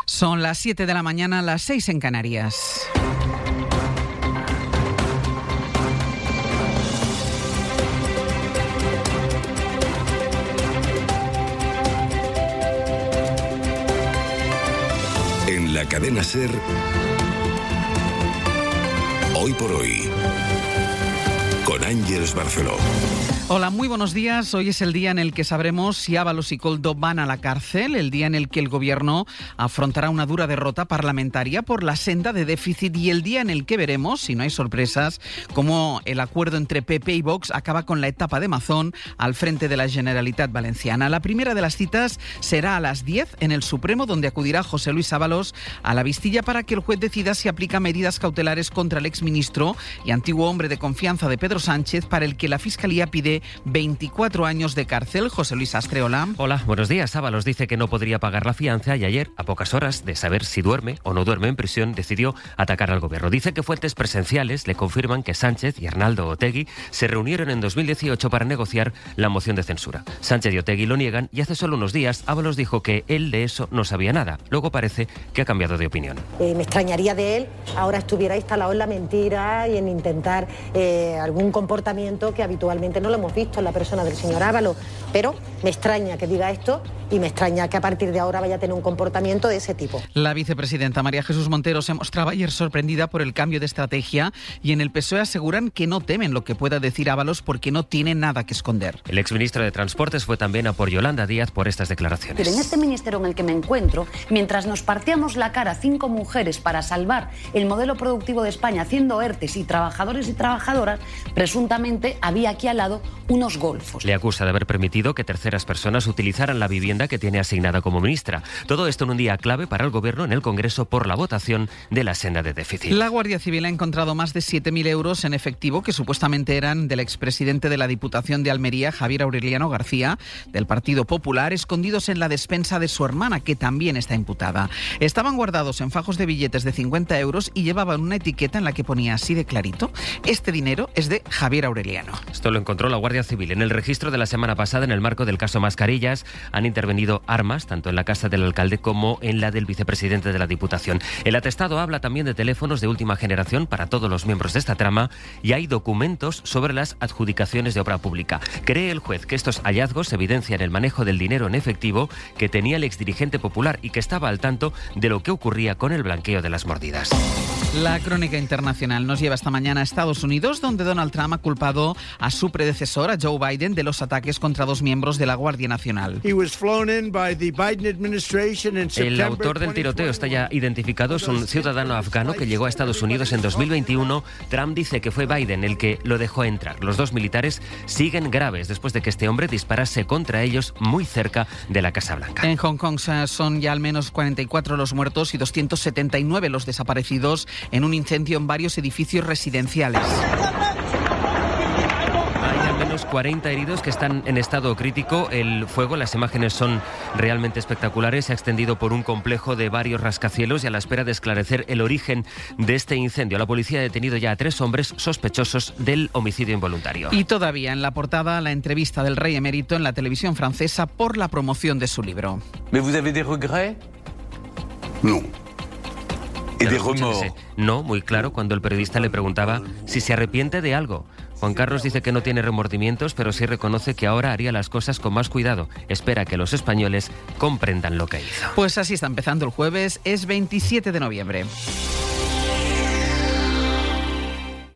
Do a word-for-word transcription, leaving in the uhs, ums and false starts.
Son las siete de la mañana, las seis en Canarias. En la cadena SER, Hoy por Hoy, con Ángeles Barceló. Hola, muy buenos días. Hoy es el día en el que sabremos si Ábalos y Koldo van a la cárcel, el día en el que el Gobierno afrontará una dura derrota parlamentaria por la senda de déficit y el día en el que veremos, si no hay sorpresas, cómo el acuerdo entre P P y Vox acaba con la etapa de Mazón al frente de la Generalitat Valenciana. La primera de las citas será a las diez en el Supremo, donde acudirá José Luis Ábalos a la Vistilla para que el juez decida si aplica medidas cautelares contra el exministro y antiguo hombre de confianza de Pedro Sánchez, para el que la Fiscalía pide veinticuatro años de cárcel. José Luis Astre, hola. Hola, buenos días. Ábalos dice que no podría pagar la fianza y ayer, a pocas horas de saber si duerme o no duerme en prisión, decidió atacar al gobierno. Dice que fuentes presenciales le confirman que Sánchez y Arnaldo Otegi se reunieron en dos mil dieciocho para negociar la moción de censura. Sánchez y Otegi lo niegan y hace solo unos días Ábalos dijo que él de eso no sabía nada. Luego parece que ha cambiado de opinión. Eh, me extrañaría de él ahora estuviera instalado en la mentira y en intentar eh, algún comportamiento que habitualmente no lo hemos visto en la persona del señor Ábalos, pero me extraña que diga esto y me extraña que a partir de ahora vaya a tener un comportamiento de ese tipo. La vicepresidenta María Jesús Montero se mostraba ayer sorprendida por el cambio de estrategia y en el P S O E aseguran que no temen lo que pueda decir Ábalos porque no tiene nada que esconder. El exministro de Transportes fue también a por Yolanda Díaz por estas declaraciones. Pero en este ministerio en el que me encuentro, mientras nos partíamos la cara cinco mujeres para salvar el modelo productivo de España haciendo ERTES y trabajadores y trabajadoras, presuntamente había aquí al lado unos golfos. Le acusa de haber permitido que terceras personas utilizaran la vivienda que tiene asignada como ministra. Todo esto en un día clave para el Gobierno en el Congreso por la votación de la senda de déficit. La Guardia Civil ha encontrado más de siete mil euros en efectivo que supuestamente eran del expresidente de la Diputación de Almería, Javier Aureliano García, del Partido Popular, escondidos en la despensa de su hermana, que también está imputada. Estaban guardados en fajos de billetes de cincuenta euros y llevaban una etiqueta en la que ponía así de clarito: este dinero es de Javier Aureliano. Esto lo encontró la Guardia Civil en el registro de la semana pasada en el marco del caso Mascarillas. Han intervenido armas tanto en la casa del alcalde como en la del vicepresidente de la Diputación. El atestado habla también de teléfonos de última generación para todos los miembros de esta trama y hay documentos sobre las adjudicaciones de obra pública. Cree el juez que estos hallazgos evidencian el manejo del dinero en efectivo que tenía el exdirigente popular y que estaba al tanto de lo que ocurría con el blanqueo de las mordidas. La crónica internacional nos lleva esta mañana a Estados Unidos, donde Donald Trump ha culpado a su predecesor, a Joe Biden, de los ataques contra dos miembros de la Guardia Nacional. El autor del tiroteo está ya identificado, es un ciudadano afgano que llegó a Estados Unidos en dos mil veintiuno. Trump dice que fue Biden el que lo dejó entrar. Los dos militares siguen graves después de que este hombre disparase contra ellos muy cerca de la Casa Blanca. En Hong Kong son ya al menos cuarenta y cuatro los muertos y doscientos setenta y nueve los desaparecidos en un incendio en varios edificios residenciales. Hay al menos cuarenta heridos que están en estado crítico. El fuego, las imágenes son realmente espectaculares, se ha extendido por un complejo de varios rascacielos y a la espera de esclarecer el origen de este incendio. La policía ha detenido ya a tres hombres sospechosos del homicidio involuntario. Y todavía en la portada la entrevista del rey emérito en la televisión francesa por la promoción de su libro. ¿Mais vous avez des regrets? No. Y de ese no, muy claro, cuando el periodista le preguntaba si se arrepiente de algo. Juan Carlos dice que no tiene remordimientos, pero sí reconoce que ahora haría las cosas con más cuidado. Espera que los españoles comprendan lo que hizo. Pues así está empezando el jueves, es veintisiete de noviembre.